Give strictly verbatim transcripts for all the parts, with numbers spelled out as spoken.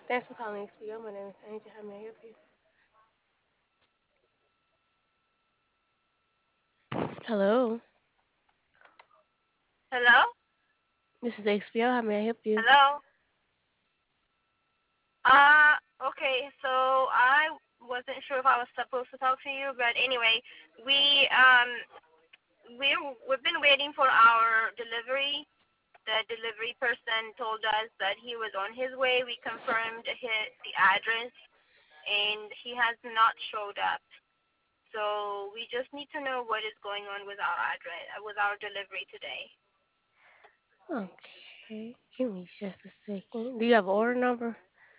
Thanks for calling X P O. My name is Angel. How may I help you? Hello. Hello? This is X P O. How may I help you? Hello? Uh, okay, so I wasn't sure if I was supposed to talk to you, but anyway, we, um, we we've been waiting for our delivery. The delivery person told us that he was on his way. We confirmed his, the address, and he has not showed up. So we just need to know what is going on with our address, uh, with our delivery today. Okay. Give me just a second. Do you have an order number?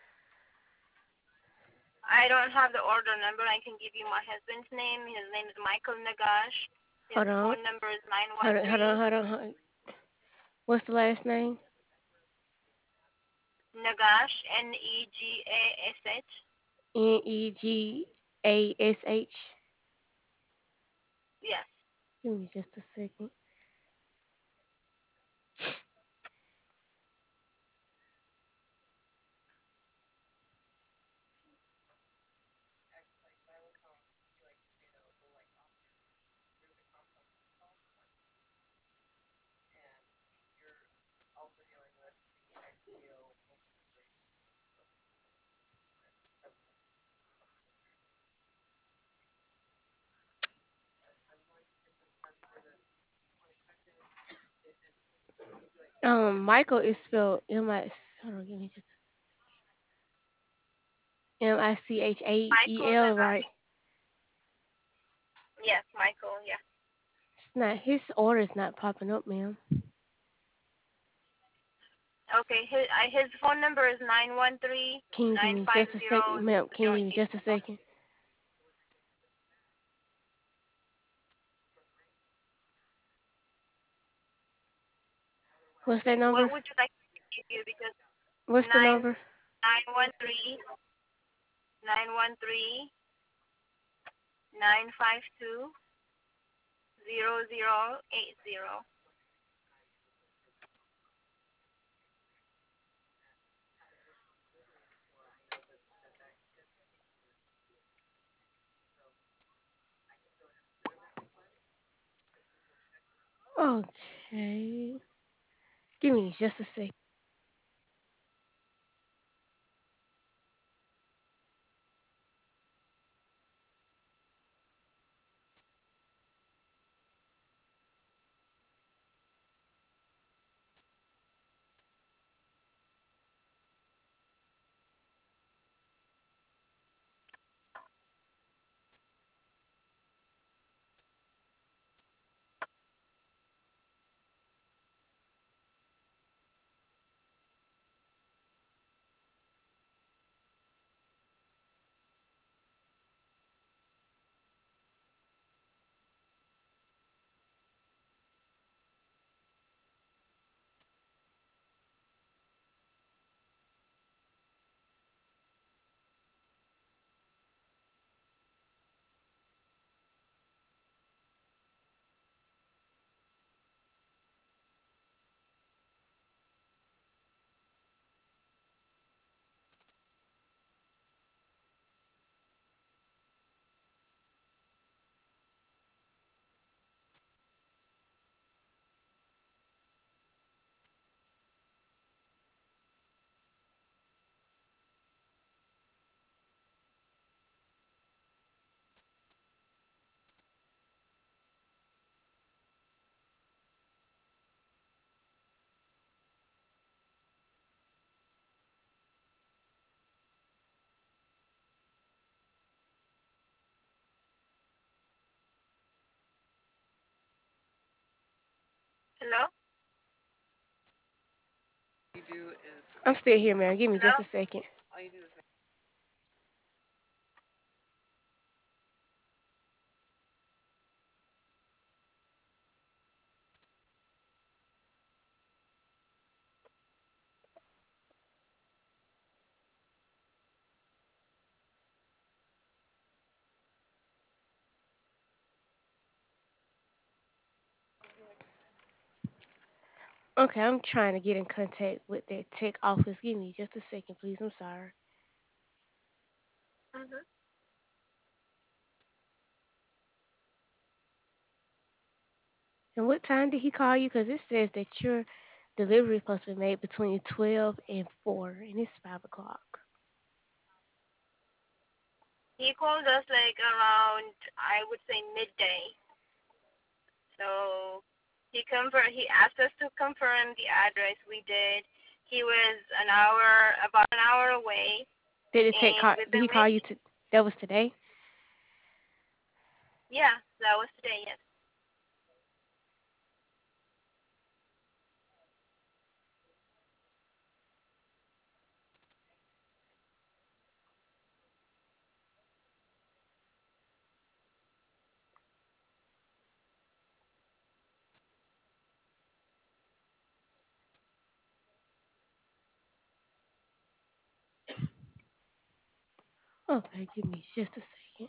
I don't have the order number. I can give you my husband's name. His name is Michael Nagash. His Hold on. phone number is nine one Hold on. Hold on. three Hold on. Hold on. What's the last name? Nagash, N E G A S H. N E G A S H. Yes. Give me just a second. Um, Michael is spelled M I. Hold on. Give me just M I C H A E Michael L. Nagash. Right. Yes, Michael. Yeah. It's not. His order is not popping up, ma'am. Okay. His uh, his phone number is nine one three Can you give nine me five just a zero second, ma'am? Can zero you give me eight. just a second? What's that What number? would you like to give you? Because What's the nine number? nine one three nine one three nine five two zero zero eight zero. Okay. Give me just a second. Hello. I'm still here, man. Give me Hello. just a second. Okay, I'm trying to get in contact with that tech office. Give me just a second, please. I'm sorry. Mhm. And what time did he call you? Because it says that your delivery is supposed to be made between twelve and four, and it's five o'clock. He called us like around, I would say, midday. So he confirmed. He asked us to confirm the address. We did. He was an hour, about an hour away, Did it take and call? we've Did he been call you waiting. to? That was today. Yeah, that was today. Yes. Okay, give me just a second.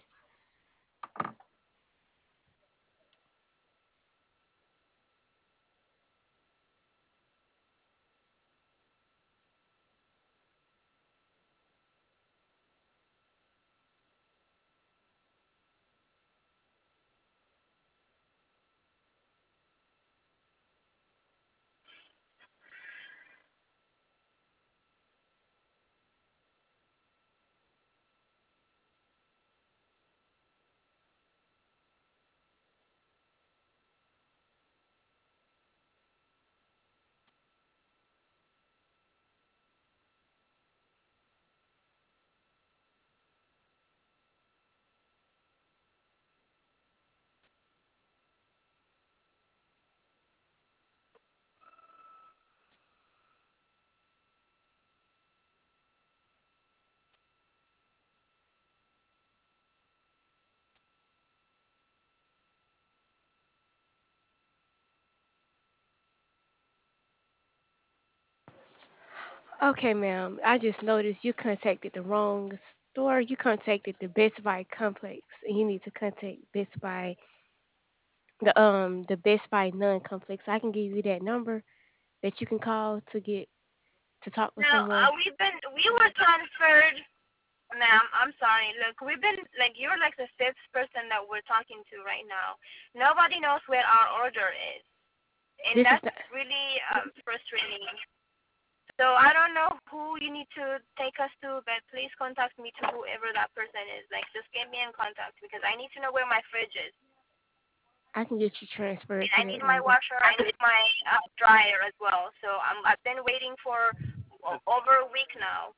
Okay, ma'am. I just noticed you contacted the wrong store. You contacted the Best Buy complex, and you need to contact Best Buy, the um the Best Buy non-complex. I can give you that number that you can call to get to talk with Now, someone. uh, we've been. We were transferred. Ma'am, I'm sorry. Look, we've been like you're like the fifth person that we're talking to right now. Nobody knows where our order is, and This is that's the really um, frustrating. So I don't know who you need to take us to, but please contact me to whoever that person is. Like, just get me in contact because I need to know where my fridge is, I can get you transferred and to I that need my number. washer. I need my uh, dryer as well. So I'm, I've been waiting for o- over a week now.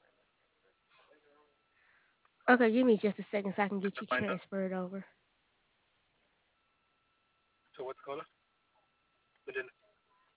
Okay, give me just a second so I can get you transferred over.